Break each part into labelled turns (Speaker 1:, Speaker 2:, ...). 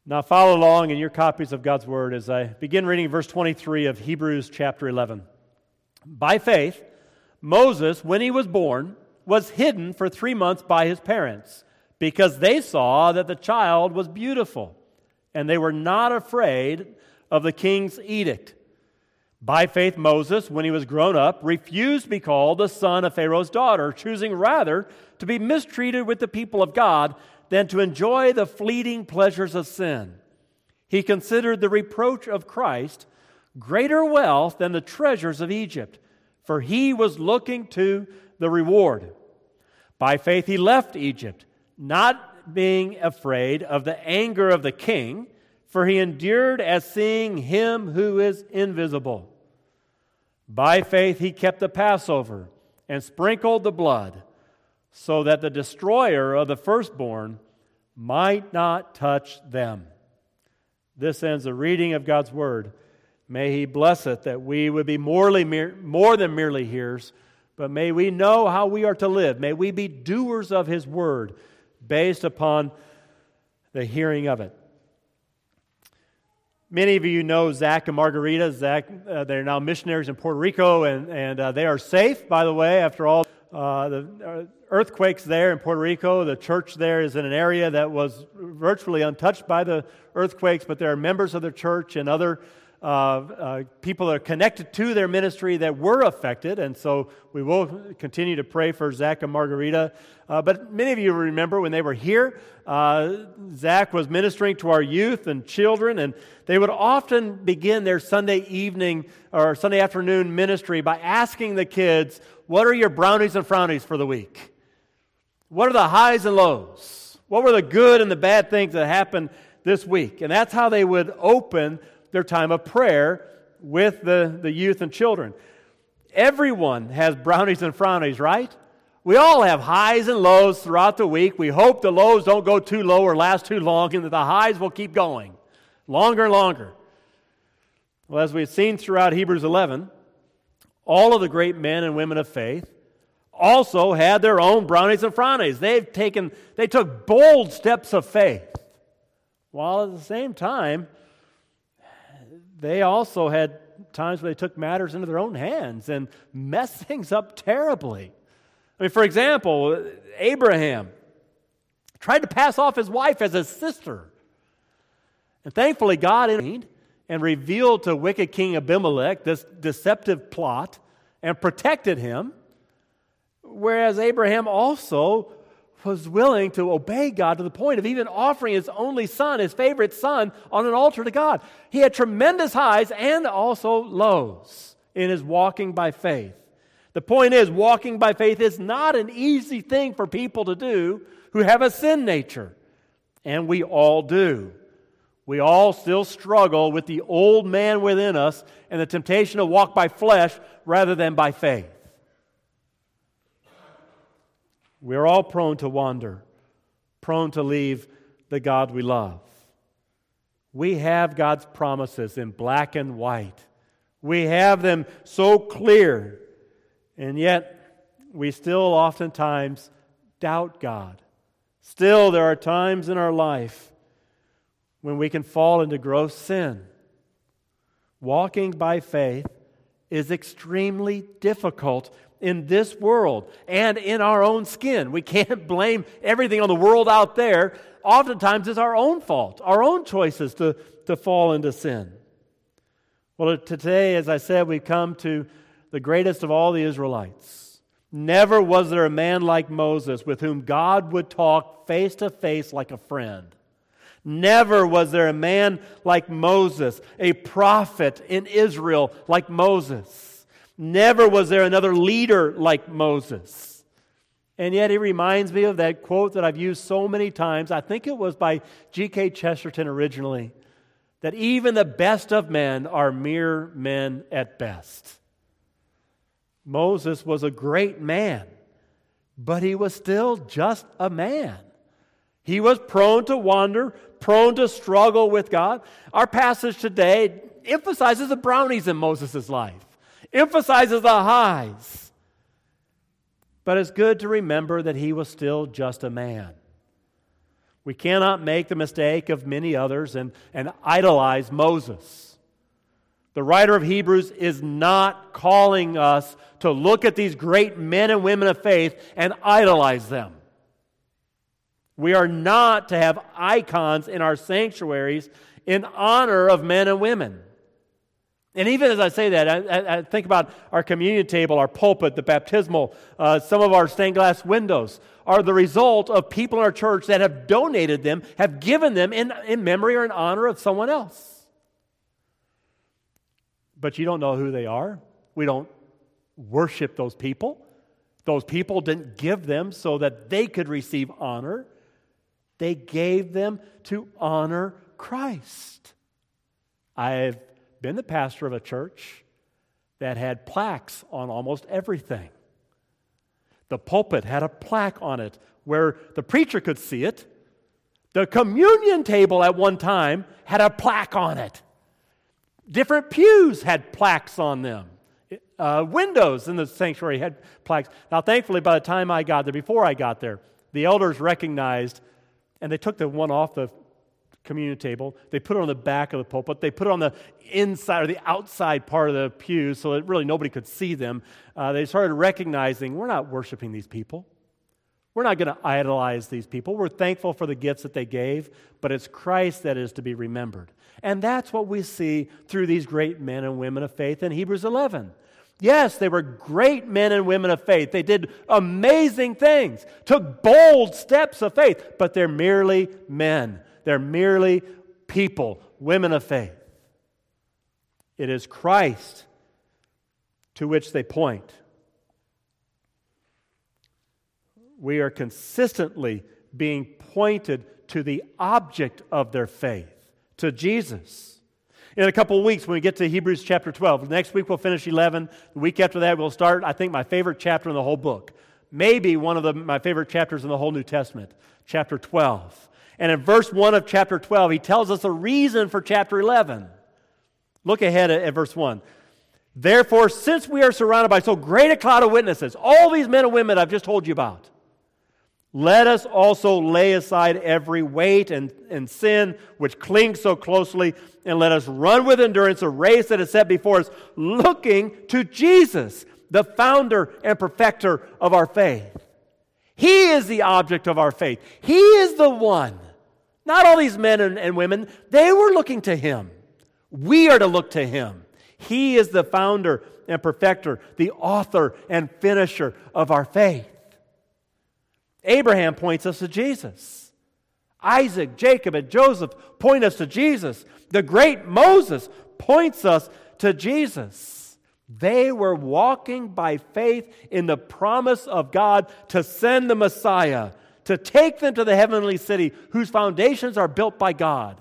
Speaker 1: Now follow along in your copies of God's Word as I begin reading verse 23 of Hebrews chapter 11. By faith, Moses, when he was born, was hidden for 3 months by his parents, because they saw that the child was beautiful, and they were not afraid of the king's edict. By faith, Moses, when he was grown up, refused to be called the son of Pharaoh's daughter, choosing rather to be mistreated with the people of God than to enjoy the fleeting pleasures of sin. He considered the reproach of Christ greater wealth than the treasures of Egypt, for he was looking to the reward. By faith he left Egypt, not being afraid of the anger of the king, for he endured as seeing him who is invisible. By faith he kept the Passover and sprinkled the blood, so that the destroyer of the firstborn might not touch them. This ends the reading of God's Word. May He bless it, that we would be more than merely hearers, but may we know how we are to live. May we be doers of His Word, based upon the hearing of it. Many of you know Zach and Margarita. Zach, they're now missionaries in Puerto Rico, and they are safe, by the way, after all the earthquakes there in Puerto Rico. The church there is in an area that was virtually untouched by the earthquakes, but there are members of the church and other people that are connected to their ministry that were affected, and so we will continue to pray for Zach and Margarita. But many of you remember when they were here, Zach was ministering to our youth and children, and they would often begin their Sunday evening or Sunday afternoon ministry by asking the kids, what are your brownies and frownies for the week? What are the highs and lows? What were the good and the bad things that happened this week? And that's how they would open their time of prayer with the youth and children. Everyone has brownies and frownies, right? We all have highs and lows throughout the week. We hope the lows don't go too low or last too long, and that the highs will keep going longer and longer. Well, as we've seen throughout Hebrews 11, all of the great men and women of faith also had their own brownies and frownies. They took bold steps of faith, while at the same time, they also had times where they took matters into their own hands and messed things up terribly. I mean, for example, Abraham tried to pass off his wife as his sister. And thankfully, God intervened and revealed to wicked King Abimelech this deceptive plot and protected him, whereas Abraham also was willing to obey God to the point of even offering his only son, his favorite son, on an altar to God. He had tremendous highs and also lows in his walking by faith. The point is, walking by faith is not an easy thing for people to do who have a sin nature. And we all do. We all still struggle with the old man within us and the temptation to walk by flesh rather than by faith. We're all prone to wander, prone to leave the God we love. We have God's promises in black and white. We have them so clear, and yet we still oftentimes doubt God. Still, there are times in our life when we can fall into gross sin. Walking by faith is extremely difficult in this world and in our own skin. We can't blame everything on the world out there. Oftentimes it's our own fault, our own choices to fall into sin. Well, today, as I said, we come to the greatest of all the Israelites. Never was there a man like Moses with whom God would talk face to face like a friend. Never was there a man like Moses, a prophet in Israel like Moses. Never was there another leader like Moses. And yet he reminds me of that quote that I've used so many times. I think it was by G.K. Chesterton originally, that even the best of men are mere men at best. Moses was a great man, but he was still just a man. He was prone to wander, prone to struggle with God. Our passage today emphasizes the brownies in Moses' life, emphasizes the highs. But it's good to remember that he was still just a man. We cannot make the mistake of many others and idolize Moses. The writer of Hebrews is not calling us to look at these great men and women of faith and idolize them. We are not to have icons in our sanctuaries in honor of men and women. And even as I say that, I think about our communion table, our pulpit, the baptismal, some of our stained glass windows are the result of people in our church that have donated them, have given them in memory or in honor of someone else. But you don't know who they are. We don't worship those people. Those people didn't give them so that they could receive honor. They gave them to honor Christ. I've been the pastor of a church that had plaques on almost everything. The pulpit had a plaque on it where the preacher could see it. The communion table at one time had a plaque on it. Different pews had plaques on them. Windows in the sanctuary had plaques. Now, thankfully, by the time I got there, before I got there, the elders recognized, and they took the one off the communion table. They put it on the back of the pulpit. They put it on the inside or the outside part of the pews so that really nobody could see them. They started recognizing we're not worshiping these people. We're not going to idolize these people. We're thankful for the gifts that they gave, but it's Christ that is to be remembered. And that's what we see through these great men and women of faith in Hebrews 11. Yes, they were great men and women of faith. They did amazing things, took bold steps of faith, but they're merely men. They're merely people, women of faith. It is Christ to which they point. We are consistently being pointed to the object of their faith, to Jesus. In a couple of weeks, when we get to Hebrews chapter 12, next week we'll finish 11. The week after that, we'll start, I think, my favorite chapter in the whole book. Maybe one of my favorite chapters in the whole New Testament, chapter 12. And in verse 1 of chapter 12, he tells us a reason for chapter 11. Look ahead at verse 1. Therefore, since we are surrounded by so great a cloud of witnesses, all these men and women I've just told you about, let us also lay aside every weight and sin which clings so closely, and let us run with endurance a race that is set before us, looking to Jesus, the founder and perfecter of our faith. He is the object of our faith. He is the one. Not all these men and women, they were looking to Him. We are to look to Him. He is the founder and perfecter, the author and finisher of our faith. Abraham points us to Jesus. Isaac, Jacob, and Joseph point us to Jesus. The great Moses points us to Jesus. They were walking by faith in the promise of God to send the Messiah, to take them to the heavenly city whose foundations are built by God.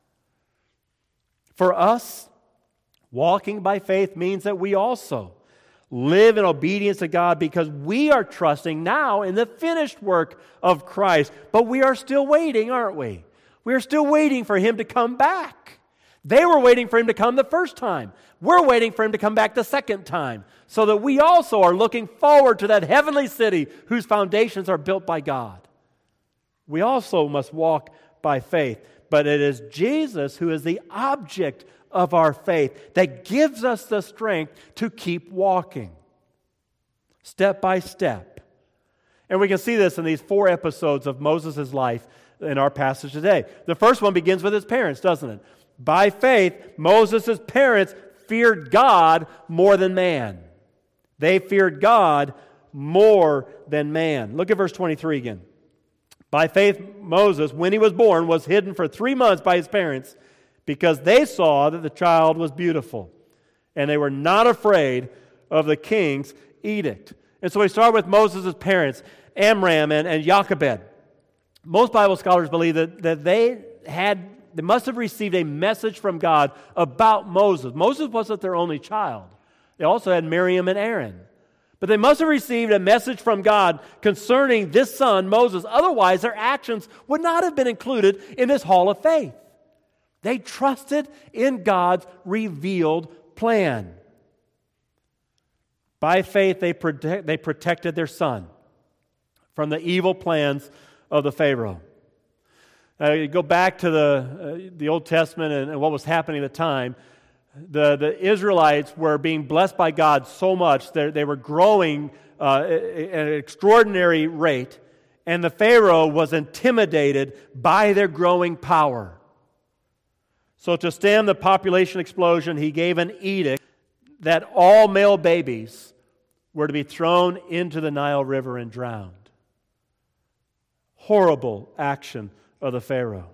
Speaker 1: For us, walking by faith means that we also live in obedience to God because we are trusting now in the finished work of Christ. But we are still waiting, aren't we? We are still waiting for Him to come back. They were waiting for Him to come the first time. We're waiting for Him to come back the second time, so that we also are looking forward to that heavenly city whose foundations are built by God. We also must walk by faith, but it is Jesus who is the object of our faith that gives us the strength to keep walking step by step. And we can see this in these 4 episodes of Moses' life in our passage today. The first one begins with his parents, doesn't it? By faith, Moses' parents feared God more than man. They feared God more than man. Look at verse 23 again. By faith, Moses, when he was born, was hidden for 3 months by his parents because they saw that the child was beautiful, and they were not afraid of the king's edict. And so we start with Moses' parents, Amram and Jochebed. Most Bible scholars believe that they must have received a message from God about Moses. Moses wasn't their only child. They also had Miriam and Aaron. But they must have received a message from God concerning this son, Moses. Otherwise, their actions would not have been included in this hall of faith. They trusted in God's revealed plan. By faith, they protected their son from the evil plans of the Pharaoh. You go back to the Old Testament and what was happening at the time. The Israelites were being blessed by God so much that they were growing at an extraordinary rate, and the Pharaoh was intimidated by their growing power. So to stem the population explosion, he gave an edict that all male babies were to be thrown into the Nile River and drowned. Horrible action of the Pharaoh.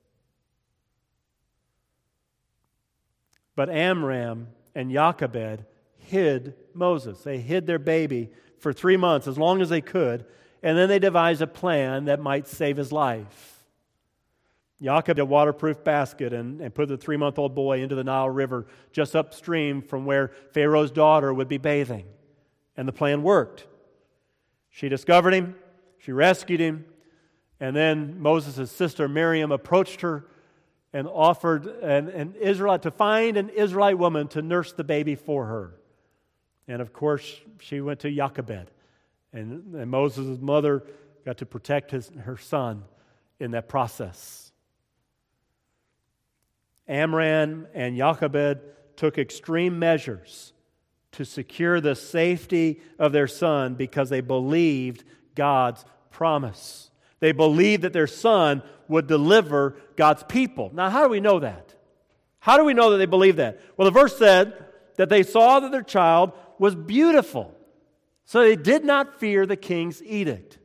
Speaker 1: But Amram and Jochebed hid Moses. They hid their baby for 3 months, as long as they could, and then they devised a plan that might save his life. Jochebed had a waterproof basket and put the 3-month-old boy into the Nile River just upstream from where Pharaoh's daughter would be bathing. And the plan worked. She discovered him, she rescued him, and then Moses' sister Miriam approached her and offered an Israelite to find an Israelite woman to nurse the baby for her. And of course, she went to Jochebed. And Moses' mother got to protect her son in that process. Amram and Jochebed took extreme measures to secure the safety of their son because they believed God's promise. They believed that their son would deliver God's people. Now, how do we know that? How do we know that they believed that? Well, the verse said that they saw that their child was beautiful, so they did not fear the king's edict.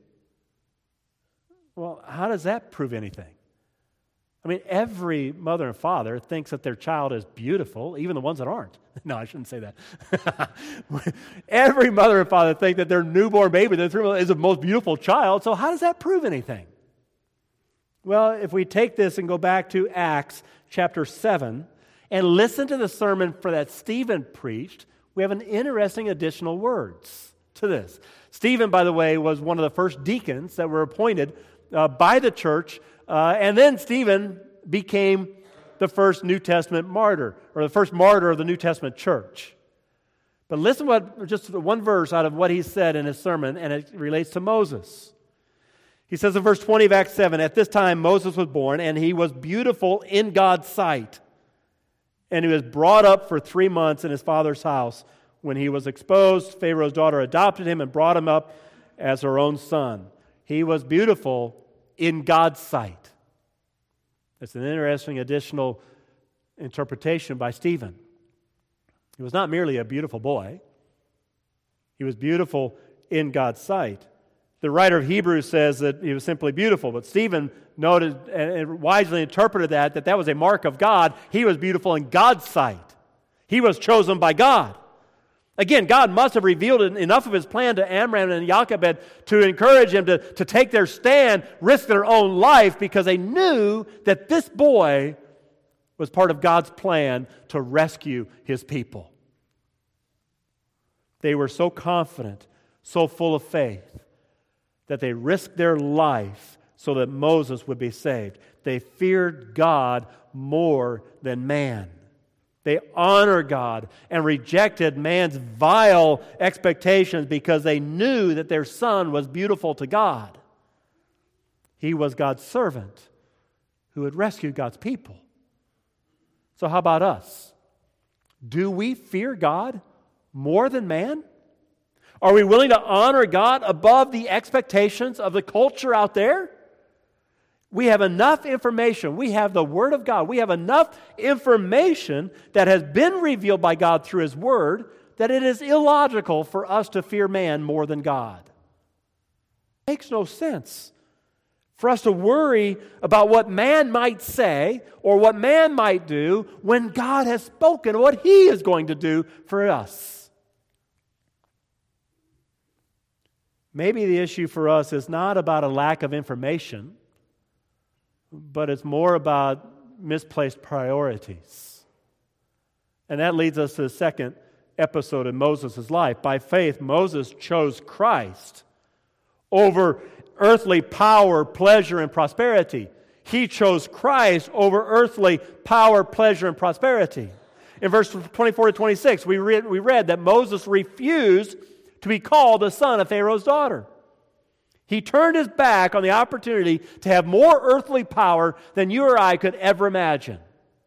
Speaker 1: Well, how does that prove anything? I mean, every mother and father thinks that their child is beautiful, even the ones that aren't. No, I shouldn't say that. Every mother and father think that their newborn baby is the most beautiful child, so how does that prove anything? Well, if we take this and go back to Acts chapter 7 and listen to the sermon that Stephen preached, we have an interesting additional words to this. Stephen, by the way, was one of the first deacons that were appointed by the church. And then Stephen became the first New Testament martyr, or the first martyr of the New Testament church. But listen just one verse out of what he said in his sermon, and it relates to Moses. He says in verse 20 of Acts 7, "At this time Moses was born, and he was beautiful in God's sight. And he was brought up for 3 months in his father's house. When he was exposed, Pharaoh's daughter adopted him and brought him up as her own son. He was beautiful in God's sight." It's an interesting additional interpretation by Stephen. He was not merely a beautiful boy. He was beautiful in God's sight. The writer of Hebrews says that he was simply beautiful, but Stephen noted and wisely interpreted that was a mark of God. He was beautiful in God's sight. He was chosen by God. Again, God must have revealed enough of His plan to Amram and Jochebed to encourage him to take their stand, risk their own life, because they knew that this boy was part of God's plan to rescue His people. They were so confident, so full of faith, that they risked their life so that Moses would be saved. They feared God more than man. They honored God and rejected man's vile expectations because they knew that their son was beautiful to God. He was God's servant who had rescued God's people. So how about us? Do we fear God more than man? Are we willing to honor God above the expectations of the culture out there? We have enough information. We have the Word of God. We have enough information that has been revealed by God through His Word that it is illogical for us to fear man more than God. It makes no sense for us to worry about what man might say or what man might do when God has spoken what He is going to do for us. Maybe the issue for us is not about a lack of information, but it's more about misplaced priorities. And that leads us to the second episode in Moses' life. By faith, Moses chose Christ over earthly power, pleasure, and prosperity. He chose Christ over earthly power, pleasure, and prosperity. In verse 24 to 26, we read that Moses refused to be called the son of Pharaoh's daughter. He turned his back on the opportunity to have more earthly power than you or I could ever imagine.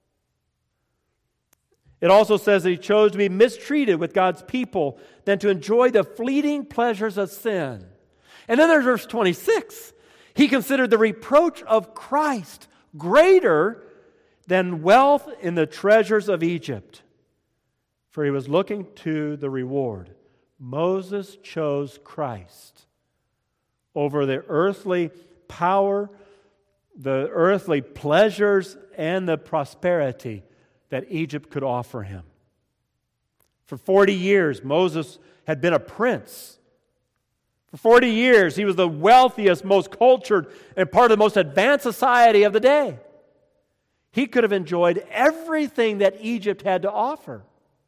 Speaker 1: It also says that he chose to be mistreated with God's people than to enjoy the fleeting pleasures of sin. And then there's verse 26. He considered the reproach of Christ greater than wealth in the treasures of Egypt, for he was looking to the reward. Moses chose Christ over the earthly power, the earthly pleasures, and the prosperity that Egypt could offer him. For 40 years, Moses had been a prince. For 40 years, he was the wealthiest, most cultured, and part of the most advanced society of the day. He could have enjoyed everything that Egypt had to offer.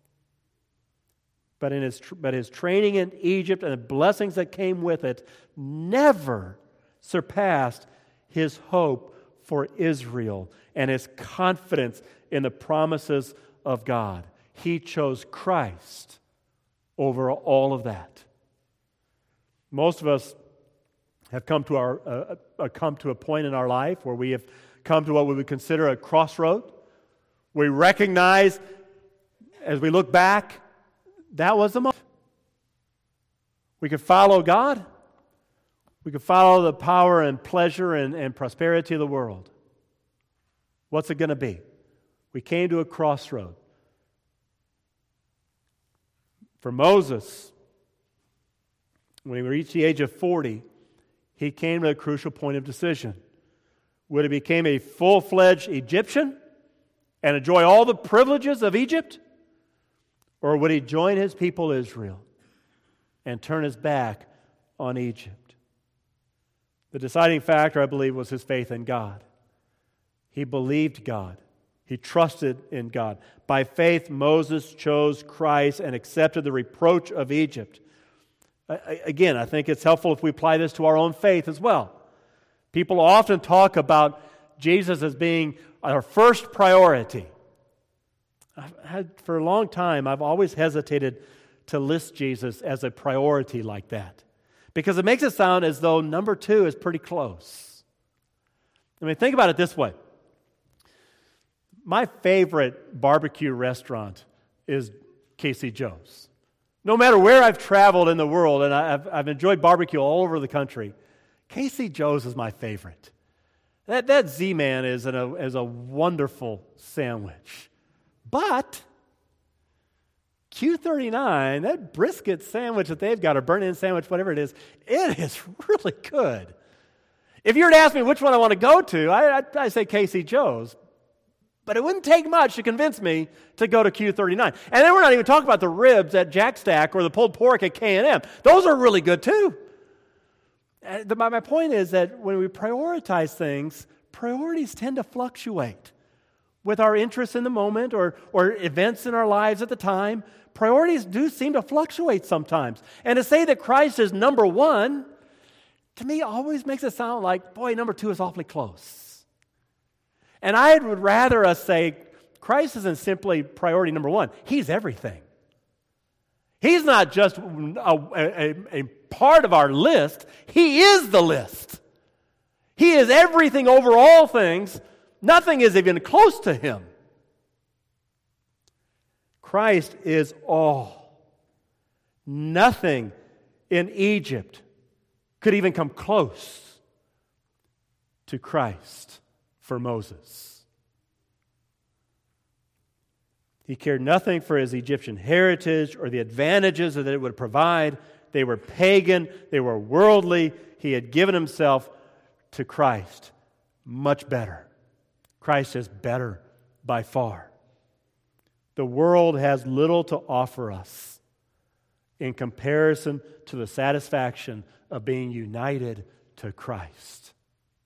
Speaker 1: But his training in Egypt and the blessings that came with it never surpassed his hope for Israel and his confidence in the promises of God. He chose Christ over all of that. Most of us have come to a point in our life where we have come to what we would consider a crossroad. We recognize, as we look back, that was the moment. We could follow God. We could follow the power and pleasure and prosperity of the world. What's it going to be? We came to a crossroad. For Moses, when he reached the age of 40, he came to a crucial point of decision. Would he become a full-fledged Egyptian and enjoy all the privileges of Egypt? Or would he join his people Israel and turn his back on Egypt? The deciding factor, I believe, was his faith in God. He believed God. He trusted in God. By faith, Moses chose Christ and accepted the reproach of Egypt. Again, I think it's helpful if we apply this to our own faith as well. People often talk about Jesus as being our first priority. For a long time, I've always hesitated to list Jesus as a priority like that, because it makes it sound as though number 2 is pretty close. I mean, think about it this way. My favorite barbecue restaurant is Casey Joe's. No matter where I've traveled in the world, and I've enjoyed barbecue all over the country, Casey Joe's is my favorite. That Z-Man is a wonderful sandwich. But Q39, that brisket sandwich that they've got, or burnt-in sandwich, whatever it is really good. If you were to ask me which one I want to go to, I say Casey Joe's. But it wouldn't take much to convince me to go to Q39. And then we're not even talking about the ribs at Jack Stack or the pulled pork at K&M. Those are really good too. My point is that when we prioritize things, priorities tend to fluctuate. With our interests in the moment or events in our lives at the time, priorities do seem to fluctuate sometimes. And to say that Christ is number 1, to me always makes it sound like, boy, number 2 is awfully close. And I would rather us say, Christ isn't simply priority number 1. He's everything. He's not just a part of our list. He is the list. He is everything over all things. Nothing is even close to him. Christ is all. Nothing in Egypt could even come close to Christ for Moses. He cared nothing for his Egyptian heritage or the advantages that it would provide. They were pagan. They were worldly. He had given himself to Christ. Much better. Christ is better by far. The world has little to offer us in comparison to the satisfaction of being united to Christ.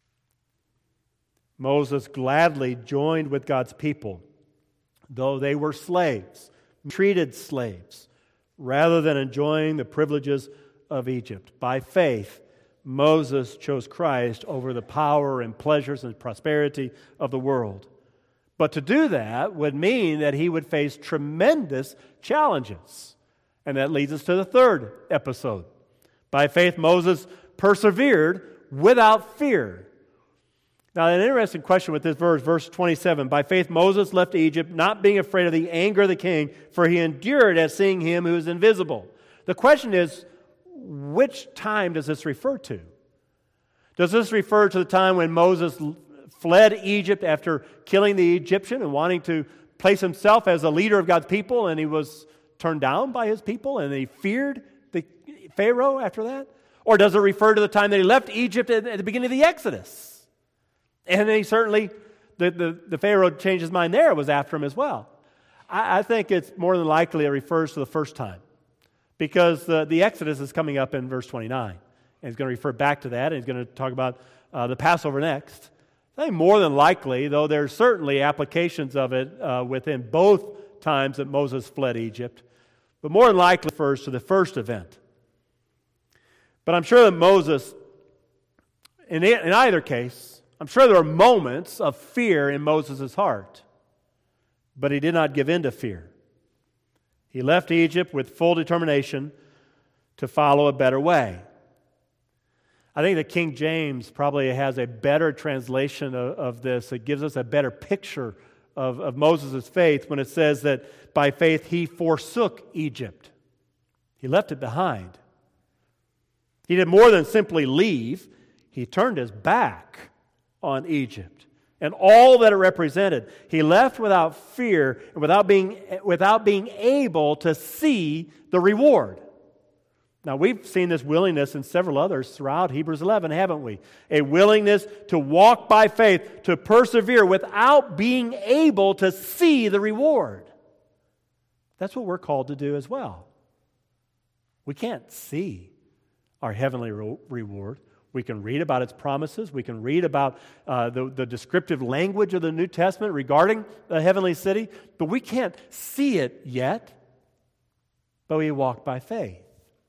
Speaker 1: Moses gladly joined with God's people, though they were slaves, treated slaves, rather than enjoying the privileges of Egypt. By faith, Moses chose Christ over the power and pleasures and prosperity of the world. But to do that would mean that he would face tremendous challenges. And that leads us to the third episode. By faith, Moses persevered without fear. Now, an interesting question with this verse, verse 27. By faith Moses left Egypt, not being afraid of the anger of the king, for he endured as seeing him who is invisible. The question is, which time does this refer to? Does this refer to the time when Moses fled Egypt after killing the Egyptian and wanting to place himself as a leader of God's people, and he was turned down by his people and he feared the Pharaoh after that? Or does it refer to the time that he left Egypt at the beginning of the Exodus? And then he certainly, the Pharaoh changed his mind there, was after him as well. I think it's more than likely it refers to the first time, because the Exodus is coming up in verse 29. And he's going to refer back to that, and he's going to talk about the Passover next. I think more than likely, though there's certainly applications of it within both times that Moses fled Egypt, but more than likely refers to the first event. But I'm sure that Moses, in either case, I'm sure there were moments of fear in Moses' heart, but he did not give in to fear. He left Egypt with full determination to follow a better way. I think that King James probably has a better translation of this. It gives us a better picture of Moses' faith when it says that by faith he forsook Egypt. He left it behind. He did more than simply leave. He turned his back on Egypt and all that it represented. He left without fear and without being able to see the reward. Now, we've seen this willingness in several others throughout Hebrews 11, haven't we? A willingness to walk by faith, to persevere without being able to see the reward. That's what we're called to do as well. We can't see our heavenly reward. We can read about its promises. We can read about the descriptive language of the New Testament regarding the heavenly city, but we can't see it yet, but we walk by faith.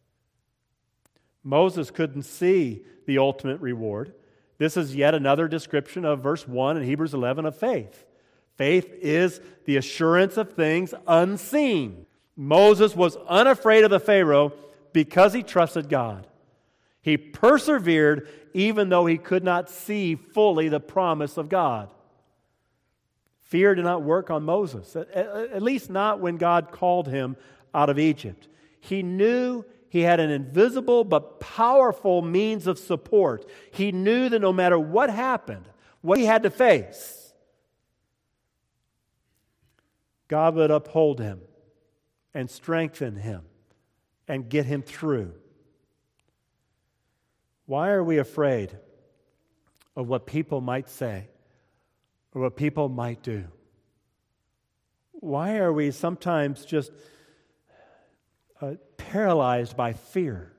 Speaker 1: Moses couldn't see the ultimate reward. This is yet another description of verse 1 in Hebrews 11 of faith. Faith is the assurance of things unseen. Moses was unafraid of the Pharaoh because he trusted God. He persevered even though he could not see fully the promise of God. Fear did not work on Moses, at least not when God called him out of Egypt. He knew he had an invisible but powerful means of support. He knew that no matter what happened, what he had to face, God would uphold him and strengthen him and get him through. Why are we afraid of what people might say or what people might do? Why are we sometimes just paralyzed by fear?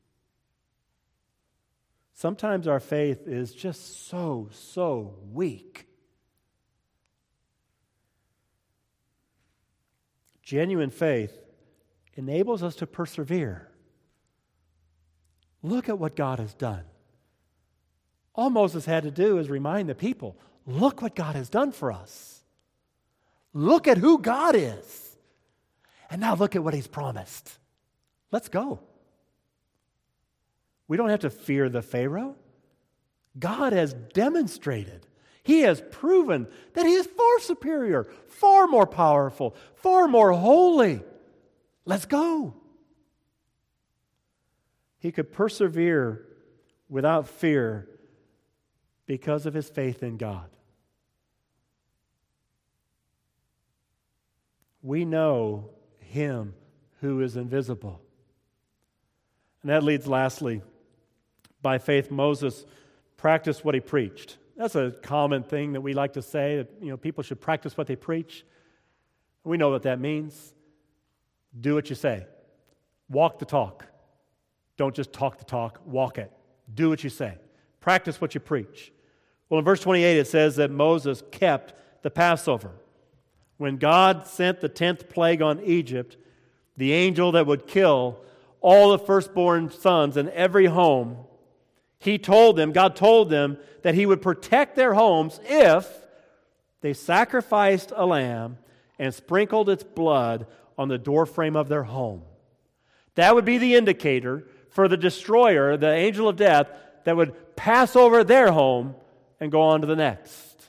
Speaker 1: Sometimes our faith is just so weak. Genuine faith enables us to persevere. Look at what God has done. All Moses had to do is remind the people, look what God has done for us. Look at who God is. And now look at what He's promised. Let's go. We don't have to fear the Pharaoh. God has demonstrated, He has proven that He is far superior, far more powerful, far more holy. Let's go. He could persevere without fear because of his faith in God. We know Him who is invisible. And that leads lastly, by faith Moses practiced what he preached. That's a common thing that we like to say, that people should practice what they preach. We know what that means. Do what you say. Walk the talk. Don't just talk the talk, walk it. Do what you say. Practice what you preach. Well, in verse 28 it says that Moses kept the Passover. When God sent the 10th plague on Egypt, the angel that would kill all the firstborn sons in every home, God told them that He would protect their homes if they sacrificed a lamb and sprinkled its blood on the doorframe of their home. That would be the indicator for the destroyer, the angel of death, that would pass over their home and go on to the next.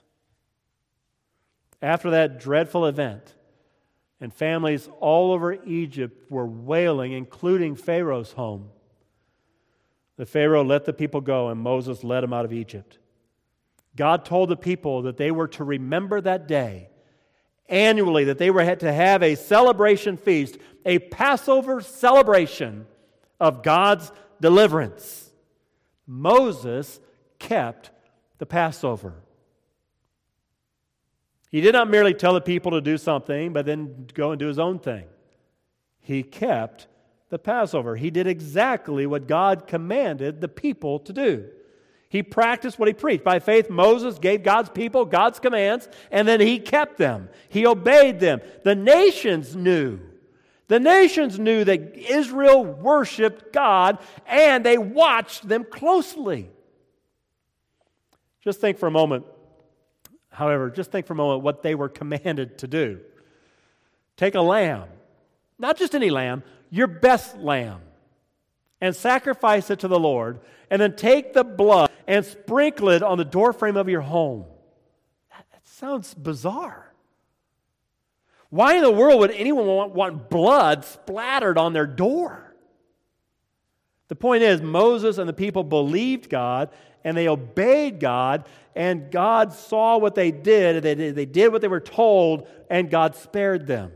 Speaker 1: After that dreadful event, and families all over Egypt were wailing, including Pharaoh's home, the Pharaoh let the people go, and Moses led them out of Egypt. God told the people that they were to remember that day annually, that they were to have a celebration feast, a Passover celebration of God's deliverance. Moses kept the Passover. He did not merely tell the people to do something, but then go and do his own thing. He kept the Passover. He did exactly what God commanded the people to do. He practiced what he preached. By faith, Moses gave God's people God's commands, and then he kept them. He obeyed them. The nations knew. The nations knew that Israel worshiped God, and they watched them closely. Just think for a moment what they were commanded to do. Take a lamb, not just any lamb, your best lamb, and sacrifice it to the Lord, and then take the blood and sprinkle it on the doorframe of your home. That sounds bizarre. Why in the world would anyone want blood splattered on their door? The point is, Moses and the people believed God, and they obeyed God, and God saw what they did, and they did what they were told, and God spared them.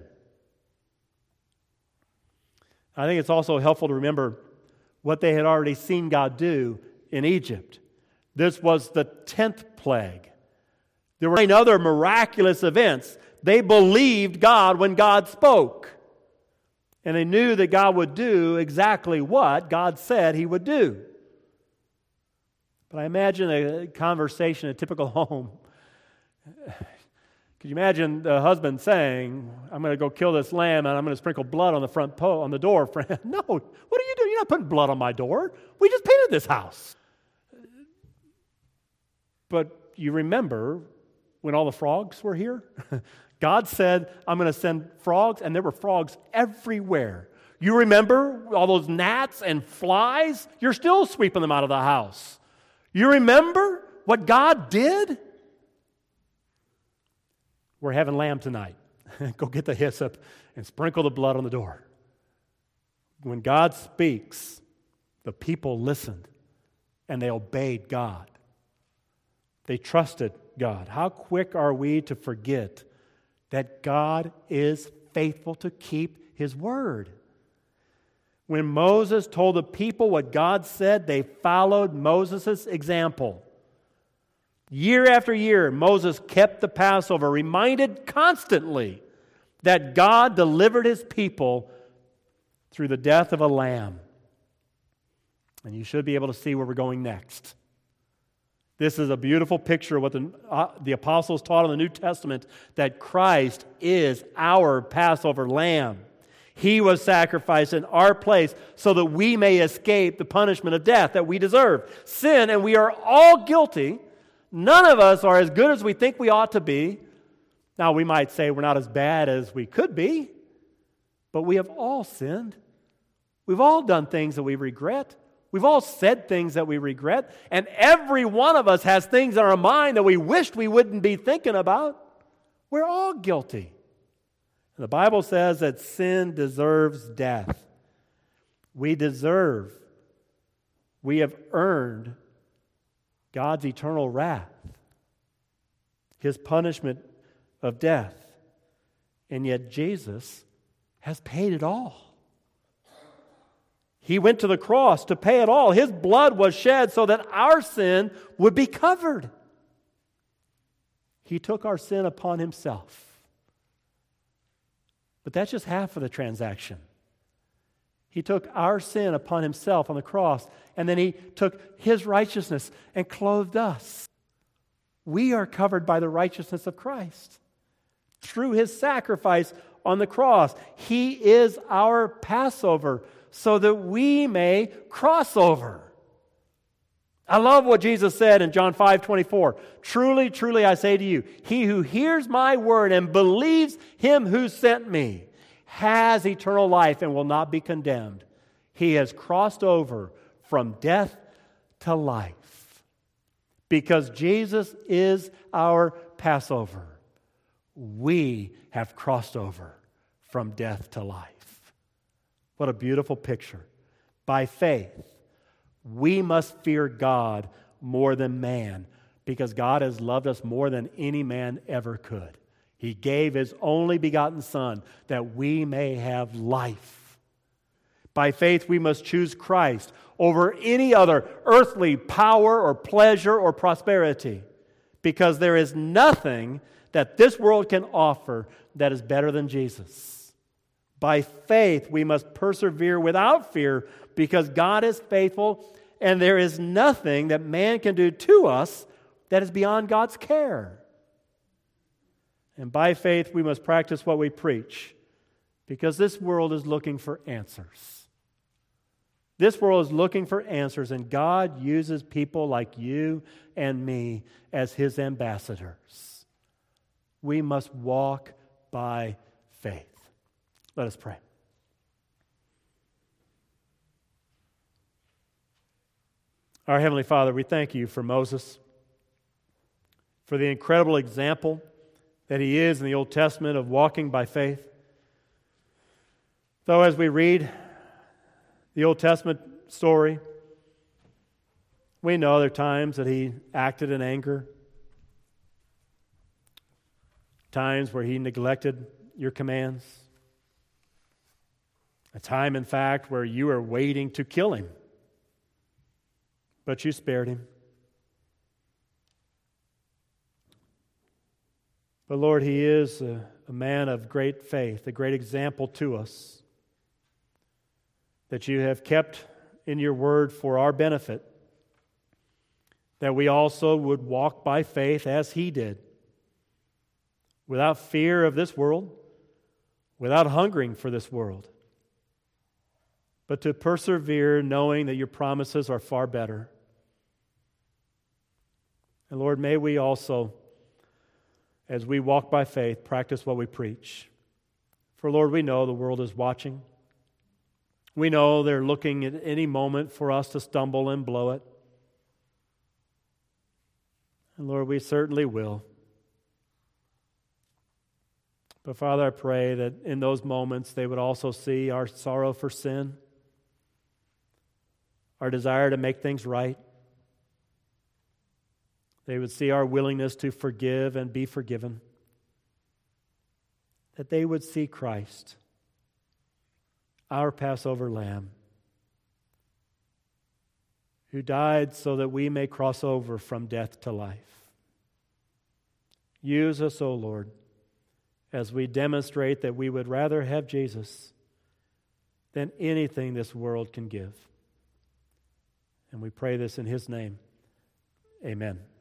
Speaker 1: I think it's also helpful to remember what they had already seen God do in Egypt. This was the 10th plague. There were 9 other miraculous events. They believed God when God spoke. And they knew that God would do exactly what God said He would do. But I imagine a conversation in a typical home. Could you imagine the husband saying, I'm going to go kill this lamb and I'm going to sprinkle blood on the on the door? No, what are you doing? You're not putting blood on my door. We just painted this house. But you remember when all the frogs were here? God said, I'm going to send frogs, and there were frogs everywhere. You remember all those gnats and flies? You're still sweeping them out of the house. You remember what God did? We're having lamb tonight. Go get the hyssop and sprinkle the blood on the door. When God speaks, the people listened and they obeyed God. They trusted God. How quick are we to forget that God is faithful to keep His word? When Moses told the people what God said, they followed Moses' example. Year after year, Moses kept the Passover, reminded constantly that God delivered His people through the death of a lamb. And you should be able to see where we're going next. This is a beautiful picture of what the apostles taught in the New Testament, that Christ is our Passover lamb. He was sacrificed in our place so that we may escape the punishment of death that we deserve. Sin, and we are all guilty. None of us are as good as we think we ought to be. Now, we might say we're not as bad as we could be, but we have all sinned. We've all done things that we regret. We've all said things that we regret. And every one of us has things in our mind that we wished we wouldn't be thinking about. We're all guilty. The Bible says that sin deserves death. We have earned God's eternal wrath, His punishment of death. And yet Jesus has paid it all. He went to the cross to pay it all. His blood was shed so that our sin would be covered. He took our sin upon Himself. But that's just half of the transaction. He took our sin upon Himself on the cross, and then He took His righteousness and clothed us. We are covered by the righteousness of Christ through His sacrifice on the cross. He is our Passover so that we may cross over. I love what Jesus said in John 5:24. Truly, truly, I say to you, he who hears my word and believes Him who sent me has eternal life and will not be condemned. He has crossed over from death to life. Because Jesus is our Passover, we have crossed over from death to life. What a beautiful picture. By faith, we must fear God more than man, because God has loved us more than any man ever could. He gave His only begotten Son that we may have life. By faith, we must choose Christ over any other earthly power or pleasure or prosperity, because there is nothing that this world can offer that is better than Jesus. By faith, we must persevere without fear, because God is faithful, and there is nothing that man can do to us that is beyond God's care. And by faith, we must practice what we preach, because this world is looking for answers. This world is looking for answers, and God uses people like you and me as His ambassadors. We must walk by faith. Let us pray. Our Heavenly Father, we thank You for Moses, for the incredible example that he is in the Old Testament of walking by faith. Though as we read the Old Testament story, we know there are times that he acted in anger, times where he neglected Your commands, a time, in fact, where You are waiting to kill him, but You spared him. But Lord, he is a man of great faith, a great example to us, that You have kept in Your word for our benefit, that we also would walk by faith as he did, without fear of this world, without hungering for this world, but to persevere knowing that Your promises are far better. And Lord, may we also, as we walk by faith, practice what we preach. For Lord, we know the world is watching. We know they're looking at any moment for us to stumble and blow it. And Lord, we certainly will. But Father, I pray that in those moments they would also see our sorrow for sin, our desire to make things right. They would see our willingness to forgive and be forgiven. That they would see Christ, our Passover Lamb, who died so that we may cross over from death to life. Use us, O Lord, as we demonstrate that we would rather have Jesus than anything this world can give. And we pray this in His name. Amen.